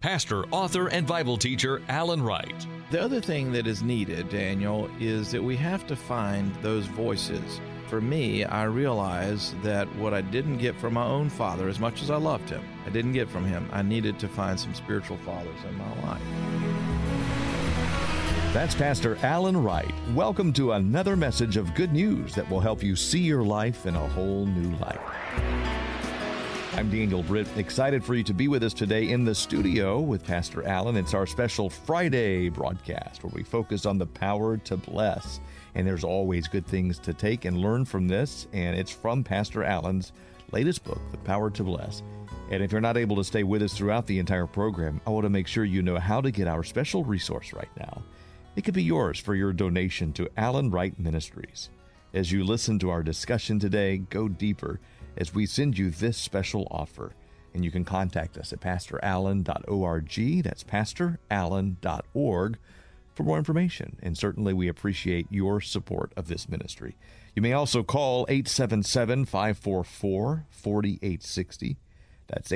pastor, author, and Bible teacher Alan Wright. The other thing that is needed, Daniel, is that we have to find those voices. For me, I realize that what I didn't get from my own father, as much as I loved him, I didn't get from him. I needed to find some spiritual fathers in my life. That's Pastor Alan Wright. Welcome to another message of good news that will help you see your life in a whole new light. I'm Daniel Britt, excited for you to be with us today in the studio with Pastor Alan. It's our special Friday broadcast where we focus on the power to bless. And there's always good things to take and learn from this. And it's from Pastor Alan's latest book, The Power to Bless. And if you're not able to stay with us throughout the entire program, I want to make sure you know how to get our special resource right now. It could be yours for your donation to Alan Wright Ministries. As you listen to our discussion today, go deeper as we send you this special offer. And you can contact us at pastorallen.org. That's pastorallen.org for more information. And certainly we appreciate your support of this ministry. You may also call 877-544-4860. That's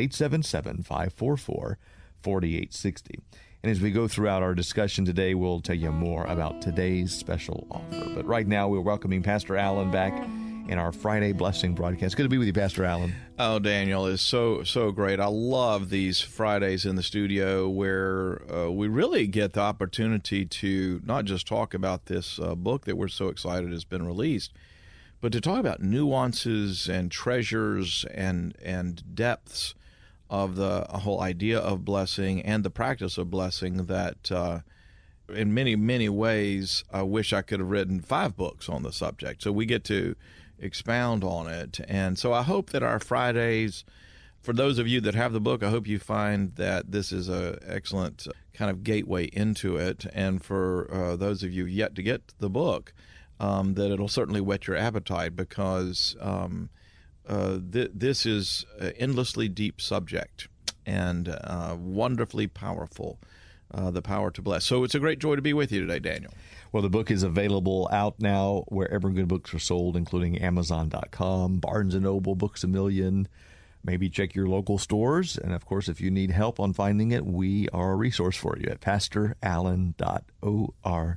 877-544-4860. And as we go throughout our discussion today, we'll tell you more about today's special offer. But right now, we're welcoming Pastor Alan back in our Friday Blessing broadcast. Good to be with you, Pastor Alan. Oh, Daniel, it's so great. I love these Fridays in the studio where we really get the opportunity to not just talk about this book that we're so excited has been released, but to talk about nuances and treasures and depths of the whole idea of blessing and the practice of blessing that in many, many ways, I wish I could have written 5 books on the subject. So we get to expound on it. And so I hope that our Fridays, for those of you that have the book, I hope you find that this is an excellent kind of gateway into it. And for those of you yet to get the book, that it'll certainly whet your appetite because this is an endlessly deep subject and wonderfully powerful, the power to bless. So it's a great joy to be with you today, Daniel. Well, the book is available out now wherever good books are sold, including Amazon.com, Barnes & Noble, Books A Million. Maybe check your local stores. And, of course, if you need help on finding it, we are a resource for you at pastorallen.org.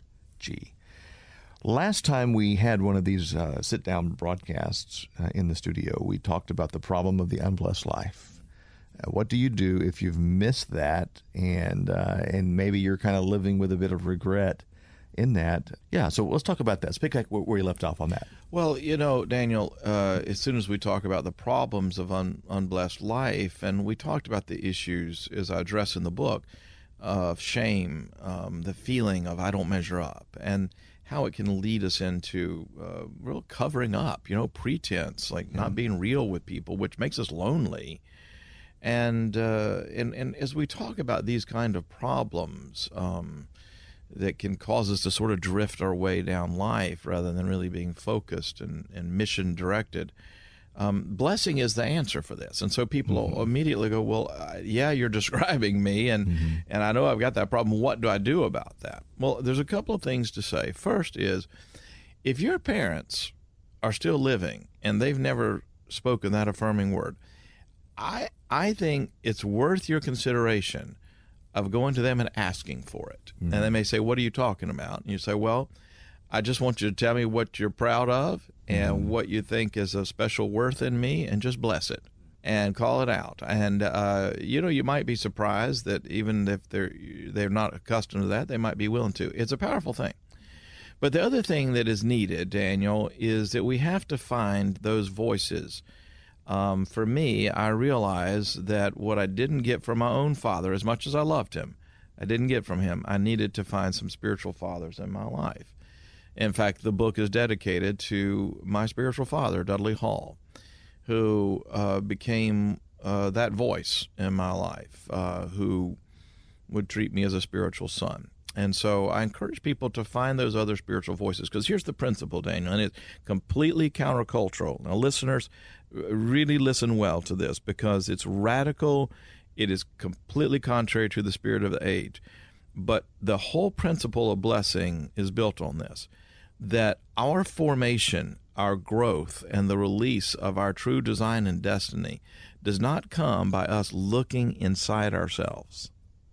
Last time we had one of these sit-down broadcasts in the studio, we talked about the problem of the unblessed life. What do you do if you've missed that and maybe you're kind of living with a bit of regret in that? Yeah, so let's talk about that. Pick where you left off on that. Well, you know, Daniel, as soon as we talk about the problems of unblessed life, and we talked about the issues, as I address in the book, of shame, the feeling of I don't measure up, and how it can lead us into real covering up, pretense, like not being real with people, which makes us lonely. And as we talk about these kind of problems that can cause us to sort of drift our way down life rather than really being focused and mission-directed, blessing is the answer for this. And so people will immediately go, well, yeah, you're describing me, and I know I've got that problem. What do I do about that? Well, there's a couple of things to say. First is, if your parents are still living and they've never spoken that affirming word, I think it's worth your consideration of going to them and asking for it. And they may say, what are you talking about? And you say, well, I just want you to tell me what you're proud of and what you think is a special worth in me, and just bless it and call it out. And, you might be surprised that even if they're not accustomed to that, they might be willing to. It's a powerful thing. But the other thing that is needed, Daniel, is that we have to find those voices. For me, I realize that what I didn't get from my own father, as much as I loved him, I didn't get from him. I needed to find some spiritual fathers in my life. In fact, the book is dedicated to my spiritual father, Dudley Hall, who became that voice in my life, who would treat me as a spiritual son. And so I encourage people to find those other spiritual voices, because here's the principle, Daniel, and it's completely countercultural. Now, listeners, really listen well to this, because it's radical. It is completely contrary to the spirit of the age. But the whole principle of blessing is built on this, that our formation, our growth, and the release of our true design and destiny does not come by us looking inside ourselves.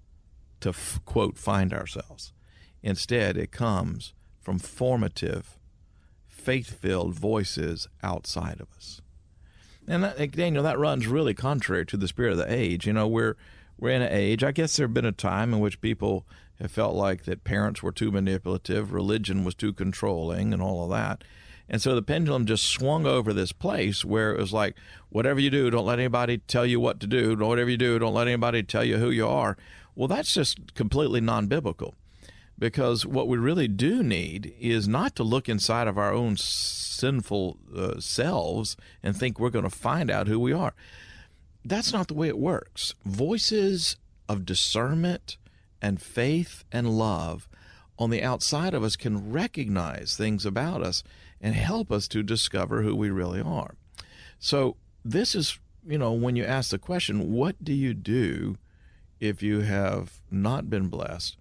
to, quote, find ourselves. Instead, it comes from formative, faith-filled voices outside of us. And that, Daniel, that runs really contrary to the spirit of the age. You know, we're in an age, I guess there had been a time in which people have felt like that parents were too manipulative, religion was too controlling, and all of that. And so the pendulum just swung over this place where it was like, whatever you do, don't let anybody tell you what to do. Whatever you do, don't let anybody tell you who you are. Well, that's just completely non-biblical, because what we really do need is not to look inside of our own sinful selves and think we're going to find out who we are. That's not the way it works. Voices of discernment and faith and love on the outside of us can recognize things about us and help us to discover who we really are. So this is, you know, when you ask the question, what do you do if you have not been blessed?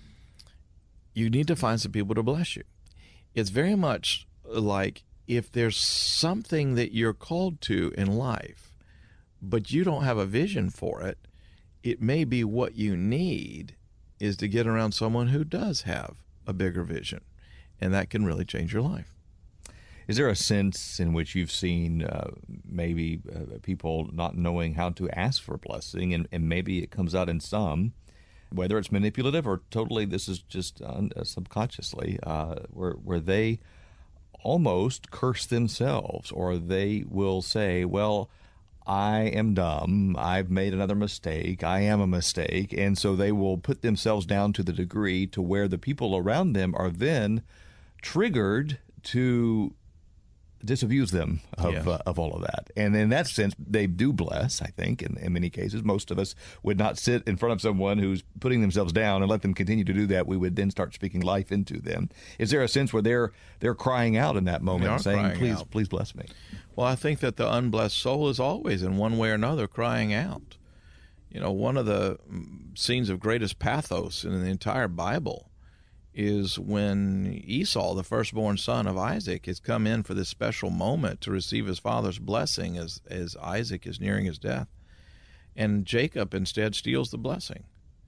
You need to find some people to bless you. It's very much like if there's something that you're called to in life, but you don't have a vision for it, it may be what you need is to get around someone who does have a bigger vision, and that can really change your life. Is there a sense in which you've seen maybe people not knowing how to ask for blessing, and maybe it comes out in some, whether it's manipulative or totally this is just subconsciously, where they almost curse themselves, or they will say, well, I am dumb, I've made another mistake, I am a mistake, and so they will put themselves down to the degree to where the people around them are then triggered to disabuse them of all of that. And in that sense, they do bless, I think, in many cases. Most of us would not sit in front of someone who's putting themselves down and let them continue to do that. We would then start speaking life into them. Is there a sense where they're crying out in that moment and saying, please bless me? Well, I think that the unblessed soul is always in one way or another crying out. You know, one of the scenes of greatest pathos in the entire Bible is when Esau, the firstborn son of Isaac, has come in for this special moment to receive his father's blessing as Isaac is nearing his death. And Jacob instead steals the blessing.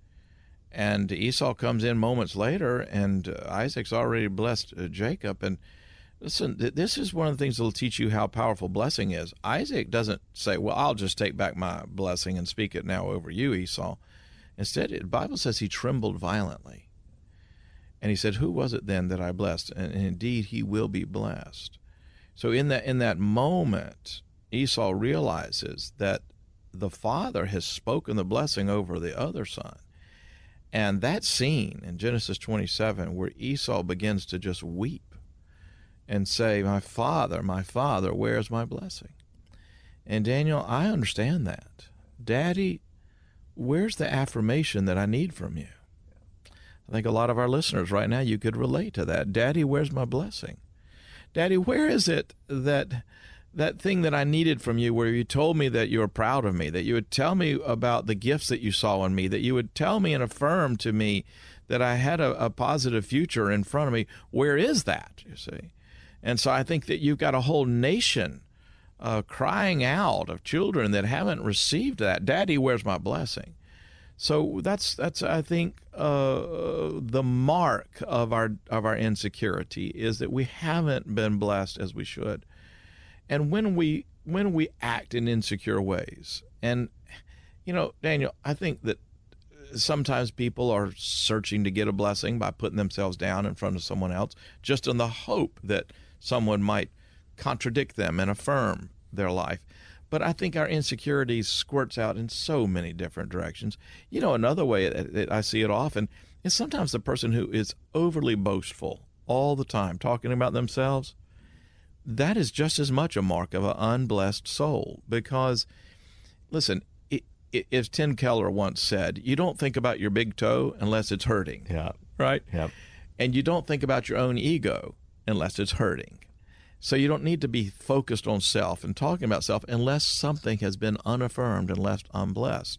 And Esau comes in moments later, and Isaac's already blessed Jacob. And listen, this is one of the things that will teach you how powerful blessing is. Isaac doesn't say, well, I'll just take back my blessing and speak it now over you, Esau. Instead, the Bible says he trembled violently. And he said, who was it then that I blessed? And indeed, he will be blessed. So in that moment, Esau realizes that the father has spoken the blessing over the other son. And that scene in Genesis 27 where Esau begins to just weep and say, my father, where's my blessing? And Daniel, I understand that. Daddy, where's the affirmation that I need from you? I think a lot of our listeners right now, you could relate to that. Daddy, where's my blessing? Daddy, where is it that thing that I needed from you, where you told me that you were proud of me, that you would tell me about the gifts that you saw in me, that you would tell me and affirm to me that I had a positive future in front of me? Where is that, you see? And so I think that you've got a whole nation crying out of children that haven't received that. Daddy, where's my blessing? So that's I think the mark of our insecurity is that we haven't been blessed as we should. And when we act in insecure ways, and you know, Daniel, I think that sometimes people are searching to get a blessing by putting themselves down in front of someone else, just in the hope that someone might contradict them and affirm their life. But I think our insecurities squirts out in so many different directions. You know, another way that I see it often is sometimes the person who is overly boastful all the time, talking about themselves, that is just as much a mark of an unblessed soul. Because, listen, as Tim Keller once said, you don't think about your big toe unless it's hurting. Yeah. Right? Yeah. And you don't think about your own ego unless it's hurting. So you don't need to be focused on self and talking about self unless something has been unaffirmed and left unblessed.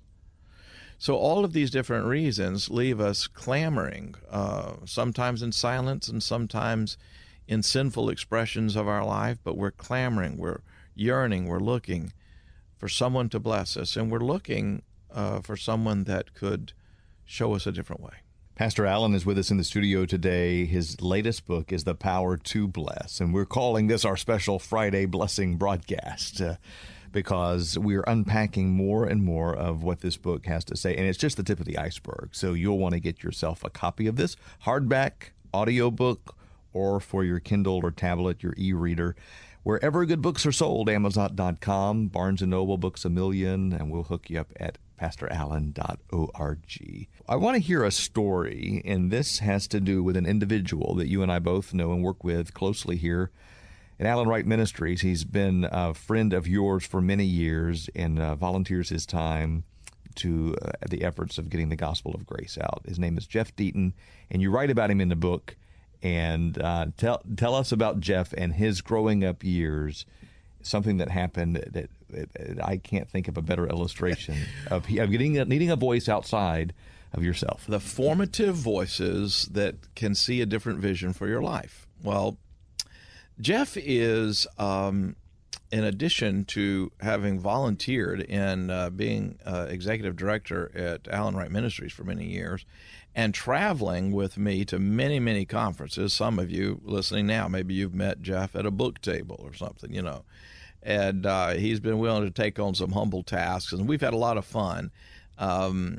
So all of these different reasons leave us clamoring, sometimes in silence and sometimes in sinful expressions of our life, but we're clamoring, we're yearning, we're looking for someone to bless us, and we're looking for someone that could show us a different way. Pastor Allen is with us in the studio today. His latest book is The Power to Bless, and we're calling this our special Friday Blessing broadcast because we're unpacking more and more of what this book has to say, and it's just the tip of the iceberg. So you'll want to get yourself a copy of this, hardback, audiobook, or for your Kindle or tablet, your e-reader. Wherever good books are sold, Amazon.com, Barnes & Noble, Books A Million, and we'll hook you up at pastorallen.org. I want to hear a story, and this has to do with an individual that you and I both know and work with closely here at Allen Wright Ministries. He's been a friend of yours for many years and volunteers his time to the efforts of getting the gospel of grace out. His name is Jeff Deaton, and you write about him in the book. And tell us about Jeff and his growing up years, something that happened that I can't think of a better illustration of needing a voice outside of yourself. The formative voices that can see a different vision for your life. Well, Jeff is, in addition to having volunteered in being executive director at Allen Wright Ministries for many years, and traveling with me to many, many conferences. Some of you listening now, maybe you've met Jeff at a book table or something, And he's been willing to take on some humble tasks, and we've had a lot of fun. The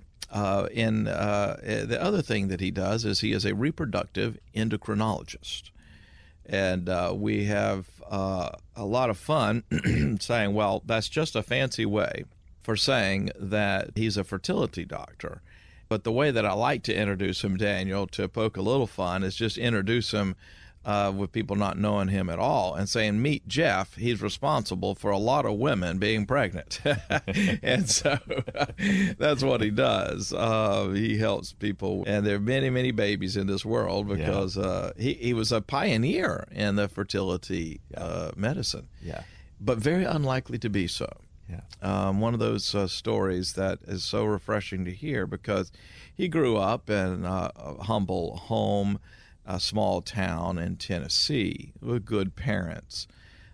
other thing that he does is he is a reproductive endocrinologist. And we have a lot of fun saying, well, that's just a fancy way for saying that he's a fertility doctor. But the way that I like to introduce him, Daniel, to poke a little fun, is just introduce him with people not knowing him at all and saying, meet Jeff. He's responsible for a lot of women being pregnant. And so that's what he does. He helps people. And there are many, many babies in this world because he was a pioneer in the fertility medicine, but very unlikely to be so. One of those stories that is so refreshing to hear because he grew up in a humble home, a small town in Tennessee with good parents.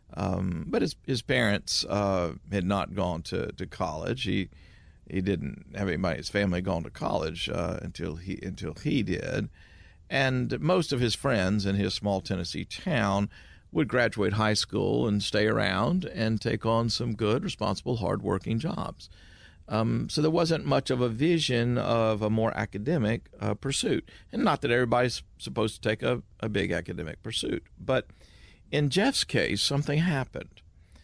But his parents had not gone to college. He didn't have anybody in his family gone to college until he did. And most of his friends in his small Tennessee town would graduate high school and stay around and take on some good, responsible, hardworking jobs. So there wasn't much of a vision of a more academic pursuit. And not that everybody's supposed to take a big academic pursuit. But in Jeff's case, something happened.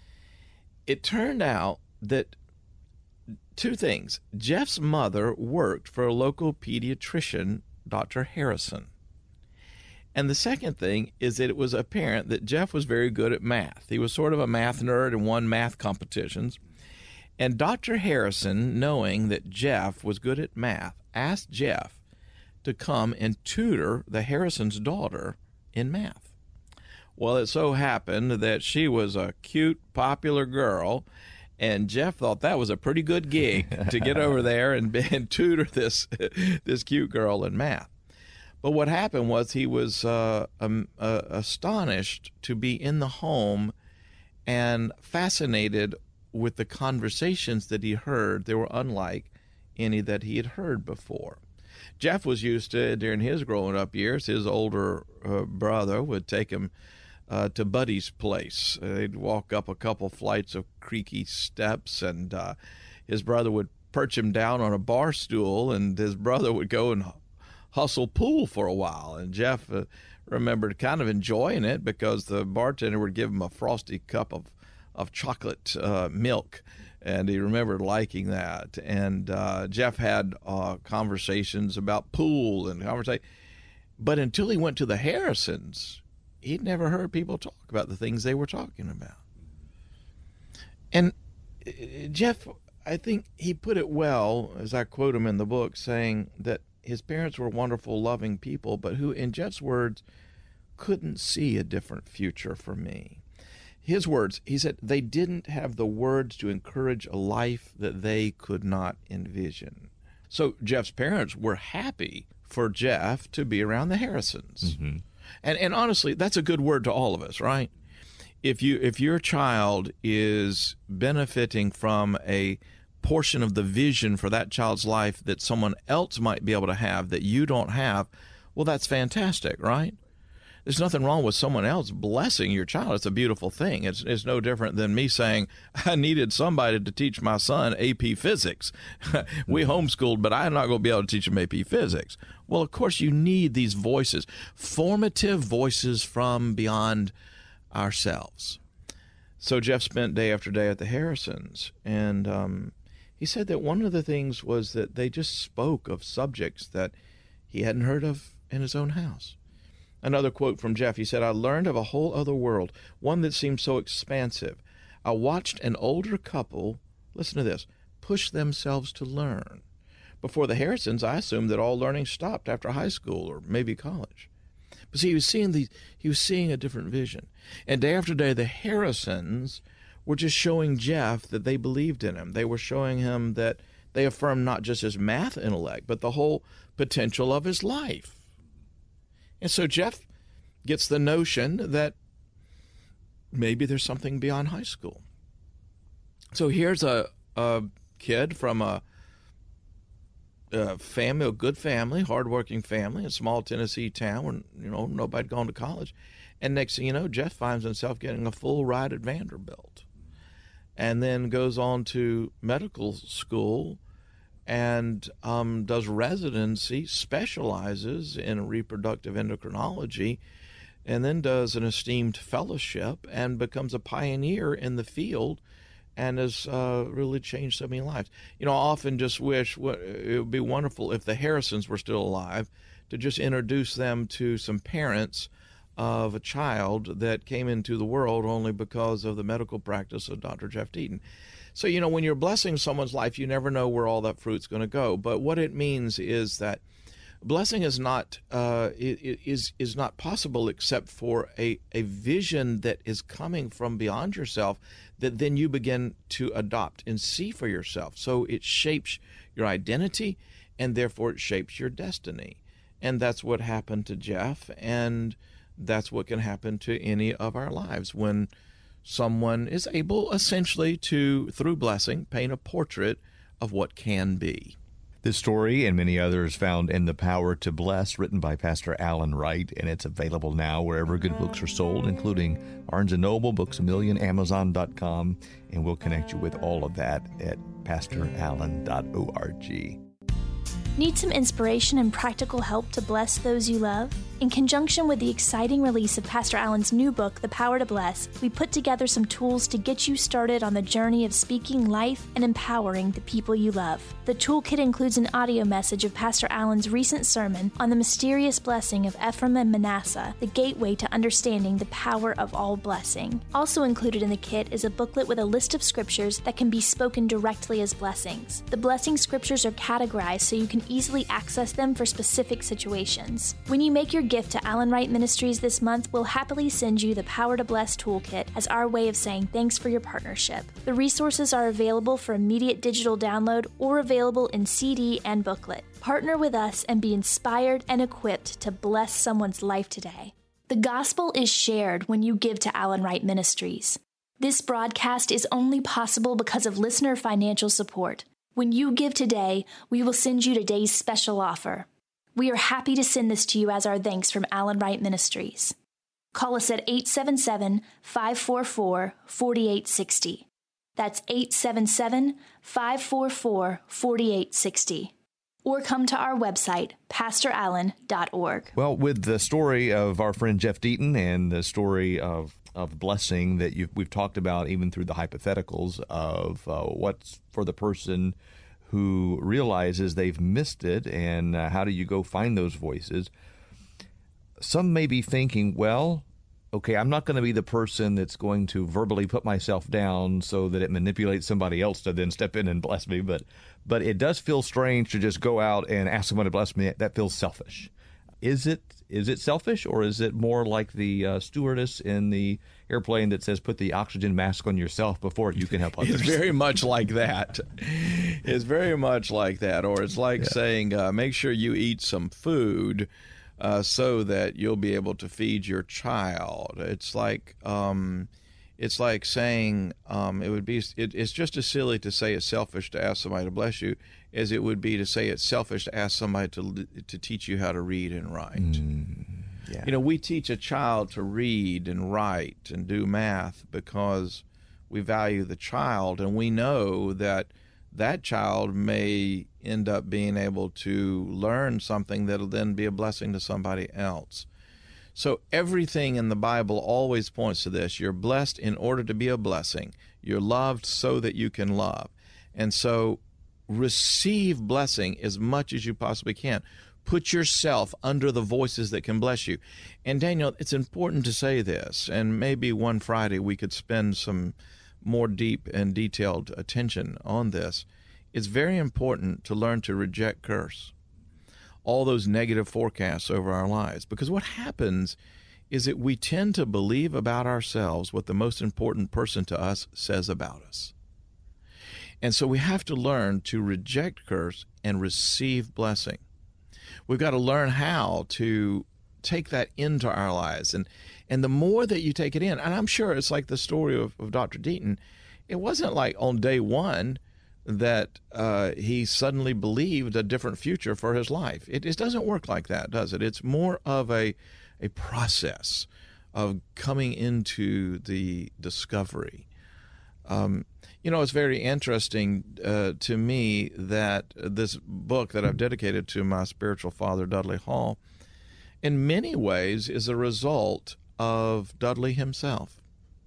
It turned out that two things. Jeff's mother worked for a local pediatrician, Dr. Harrison. And the second thing is that it was apparent that Jeff was very good at math. He was sort of a math nerd and won math competitions. And Dr. Harrison, knowing that Jeff was good at math, asked Jeff to come and tutor the Harrison's daughter in math. Well, it so happened that she was a cute, popular girl, and Jeff thought that was a pretty good gig to get over there and tutor this cute girl in math. But what happened was he was astonished to be in the home and fascinated with the conversations that he heard. They were unlike any that he had heard before. Jeff was used to, during his growing up years, his older brother would take him to Buddy's place. They'd walk up a couple flights of creaky steps, and his brother would perch him down on a bar stool, and his brother would go and hustle pool for a while. And Jeff remembered kind of enjoying it because the bartender would give him a frosty cup of chocolate milk, and he remembered liking that. And Jeff had conversations about pool and conversation. But until he went to the Harrisons, he'd never heard people talk about the things they were talking about. And Jeff, I think he put it well, as I quote him in the book, saying that his parents were wonderful, loving people, but who, in Jeff's words, couldn't see a different future for me. His words, he said, they didn't have the words to encourage a life that they could not envision. So Jeff's parents were happy for Jeff to be around the Harrisons. Mm-hmm. And honestly, that's a good word to all of us, right? If your child is benefiting from a portion of the vision for that child's life that someone else might be able to have that you don't have, well, that's fantastic, right? There's nothing wrong with someone else blessing your child. It's a beautiful thing. It's no different than me saying, I needed somebody to teach my son AP Physics. We homeschooled, but I'm not going to be able to teach him AP Physics. Well, of course, you need these voices, formative voices from beyond ourselves. So Jeff spent day after day at the Harrisons, and he said that one of the things was that they just spoke of subjects that he hadn't heard of in his own house. Another quote from Jeff, he said, I learned of a whole other world, one that seemed so expansive. I watched an older couple, listen to this, push themselves to learn. Before the Harrisons, I assumed that all learning stopped after high school or maybe college. But see, he was seeing a different vision. And day after day, the Harrisons were just showing Jeff that they believed in him. They were showing him that they affirmed not just his math intellect, but the whole potential of his life. And so Jeff gets the notion that maybe there's something beyond high school. So here's a kid from a family, a good family, hardworking family, a small Tennessee town where, nobody gone to college. And next thing you know, Jeff finds himself getting a full ride at Vanderbilt and then goes on to medical school and does residency, specializes in reproductive endocrinology, and then does an esteemed fellowship and becomes a pioneer in the field and has really changed so many lives. I often just wish it would be wonderful if the Harrisons were still alive to just introduce them to some parents of a child that came into the world only because of the medical practice of Dr. Jeff Deaton. So, when you're blessing someone's life, you never know where all that fruit's going to go. But what it means is that blessing is not is not possible except for a vision that is coming from beyond yourself that then you begin to adopt and see for yourself. So it shapes your identity, and therefore it shapes your destiny. And that's what happened to Jeff, and that's what can happen to any of our lives when someone is able essentially to, through blessing, paint a portrait of what can be. This story and many others found in The Power to Bless, written by Pastor Alan Wright, and it's available now wherever good books are sold, including Barnes & Noble, Books A Million, Amazon.com, and we'll connect you with all of that at pastorallen.org. Need some inspiration and practical help to bless those you love? In conjunction with the exciting release of Pastor Allen's new book, The Power to Bless, we put together some tools to get you started on the journey of speaking life and empowering the people you love. The toolkit includes an audio message of Pastor Allen's recent sermon on the mysterious blessing of Ephraim and Manasseh, the gateway to understanding the power of all blessing. Also included in the kit is a booklet with a list of scriptures that can be spoken directly as blessings. The blessing scriptures are categorized so you can easily access them for specific situations. When you make your gift to Allen Wright Ministries this month, we'll happily send you the Power to Bless toolkit as our way of saying thanks for your partnership. The resources are available for immediate digital download or available in CD and booklet. Partner with us and be inspired and equipped to bless someone's life today. The gospel is shared when you give to Allen Wright Ministries. This broadcast is only possible because of listener financial support. When you give today, we will send you today's special offer. We are happy to send this to you as our thanks from Allen Wright Ministries. Call us at 877-544-4860. That's 877-544-4860. Or come to our website, pastorallen.org. Well, with the story of our friend Jeff Deaton and the story of blessing that we've talked about even through the hypotheticals of what's for the person who realizes they've missed it and how do you go find those voices. Some may be thinking, well, okay, I'm not going to be the person that's going to verbally put myself down so that it manipulates somebody else to then step in and bless me. But it does feel strange to just go out and ask someone to bless me. That feels selfish. Is it selfish, or is it more like the stewardess in the airplane that says put the oxygen mask on yourself before you can help others? It's very much like that. It's very much like that. Or it's like saying make sure you eat some food so that you'll be able to feed your child. It's like It's like saying it's just as silly to say it's selfish to ask somebody to bless you as it would be to say it's selfish to ask somebody to teach you how to read and write. Yeah. We teach a child to read and write and do math because we value the child, and we know that child may end up being able to learn something that'll then be a blessing to somebody else. So everything in the Bible always points to this. You're blessed in order to be a blessing. You're loved so that you can love. And so receive blessing as much as you possibly can. Put yourself under the voices that can bless you. And Daniel, it's important to say this, and maybe one Friday we could spend some more deep and detailed attention on this. It's very important to learn to reject curse, all those negative forecasts over our lives. Because what happens is that we tend to believe about ourselves what the most important person to us says about us. And so we have to learn to reject curse and receive blessing. We've got to learn how to take that into our lives. And the more that you take it in, and I'm sure it's like the story of Dr. Deaton, it wasn't like on day one that he suddenly believed a different future for his life. It doesn't work like that, does it? It's more of a process of coming into the discovery. It's very interesting to me that this book that I've dedicated to my spiritual father, Dudley Hall, in many ways is a result of Dudley himself.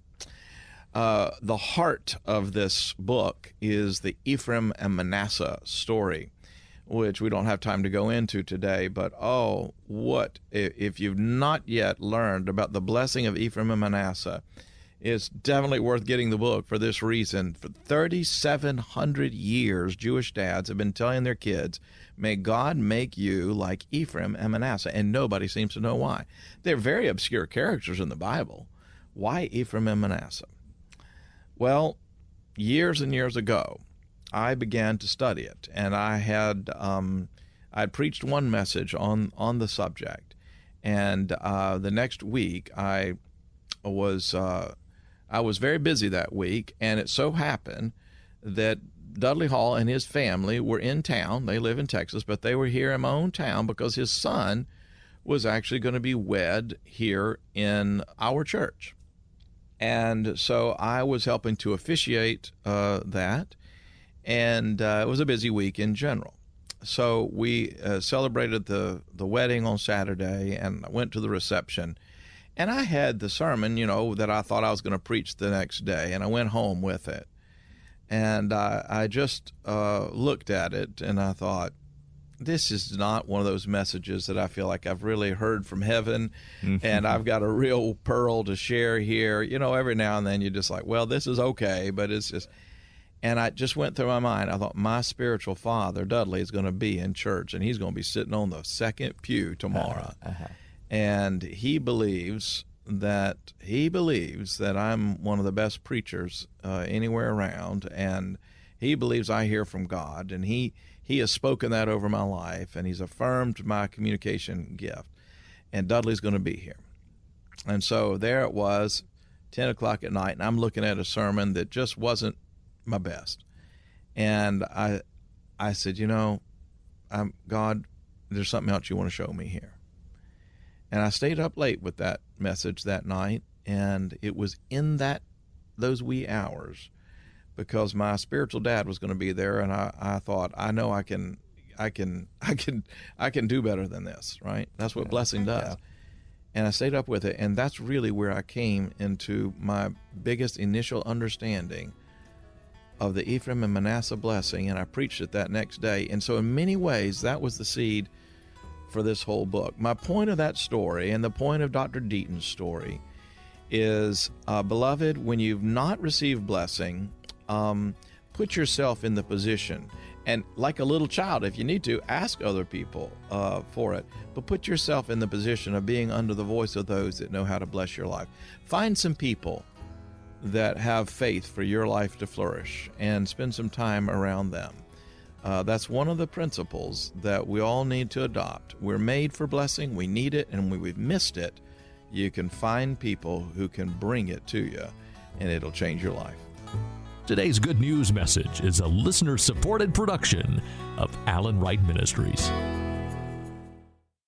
The heart of this book is the Ephraim and Manasseh story, which we don't have time to go into today, but if you've not yet learned about the blessing of Ephraim and Manasseh, it's definitely worth getting the book for this reason. For 3,700 years, Jewish dads have been telling their kids, may God make you like Ephraim and Manasseh, and nobody seems to know why. They're very obscure characters in the Bible. Why Ephraim and Manasseh? Well, years and years ago, I began to study it, and I'd preached one message on the subject, and the next week I was very busy that week, and it so happened that Dudley Hall and his family were in town. They live in Texas, but they were here in my own town because his son was actually going to be wed here in our church. And so I was helping to officiate that, and it was a busy week in general. So we celebrated the wedding on Saturday, and I went to the reception. And I had the sermon, that I thought I was going to preach the next day, and I went home with it. And I just looked at it, and I thought, this is not one of those messages that I feel like I've really heard from heaven, and I've got a real pearl to share here. Every now and then you're just like, well, this is okay, but it's just... And I just went through my mind. I thought, my spiritual father, Dudley, is going to be in church, and he's going to be sitting on the second pew tomorrow. And he believes that I'm one of the best preachers anywhere around, and he believes I hear from God, and he has spoken that over my life, and he's affirmed my communication gift, and Dudley's going to be here. And so there it was, 10 o'clock at night, and I'm looking at a sermon that just wasn't my best. And I said, God, there's something else you want to show me here. And I stayed up late with that message that night, and it was in those wee hours, because my spiritual dad was going to be there, and I thought, I know I can do better than this, right? That's what blessing does. Yeah. And I stayed up with it, and that's really where I came into my biggest initial understanding of the Ephraim and Manasseh blessing, and I preached it that next day. And so in many ways, that was the seed for this whole book. My point of that story, and the point of Dr. Deaton's story, is, beloved, when you've not received blessing, put yourself in the position. And like a little child, if you need to, ask other people for it. But put yourself in the position of being under the voice of those that know how to bless your life. Find some people that have faith for your life to flourish, and spend some time around them. That's one of the principles that we all need to adopt. We're made for blessing, we need it, and when we've missed it, you can find people who can bring it to you. and it'll change your life. Today's Good News message is a listener-supported production of Alan Wright Ministries.